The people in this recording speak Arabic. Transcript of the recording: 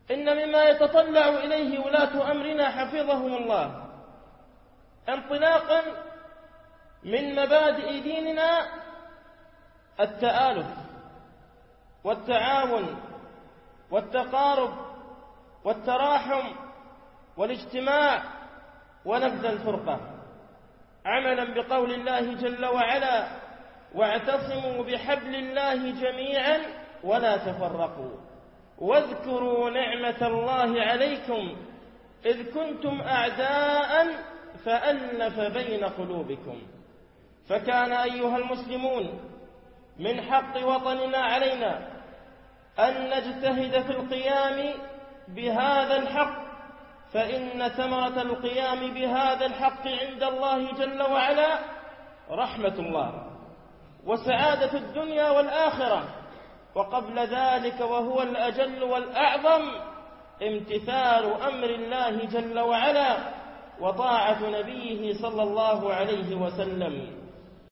إن مما يتطلع إليه ولاة أمرنا حفظهم الله انطلاقا من مبادئ ديننا التآلف والتعاون والتقارب والتراحم والاجتماع ونبذ الفرقة، عملا بقول الله جل وعلا: واعتصموا بحبل الله جميعا ولا تفرقوا واذكروا نعمة الله عليكم إذ كنتم أعداء فألف بين قلوبكم. فكان أيها المسلمون من حق وطننا علينا أن نجتهد في القيام بهذا الحق، فإن ثمرة القيام بهذا الحق عند الله جل وعلا رحمة الله وسعادة الدنيا والآخرة، وقبل ذلك وهو الأجل والأعظم امتثال أمر الله جل وعلا وطاعة نبيه صلى الله عليه وسلم.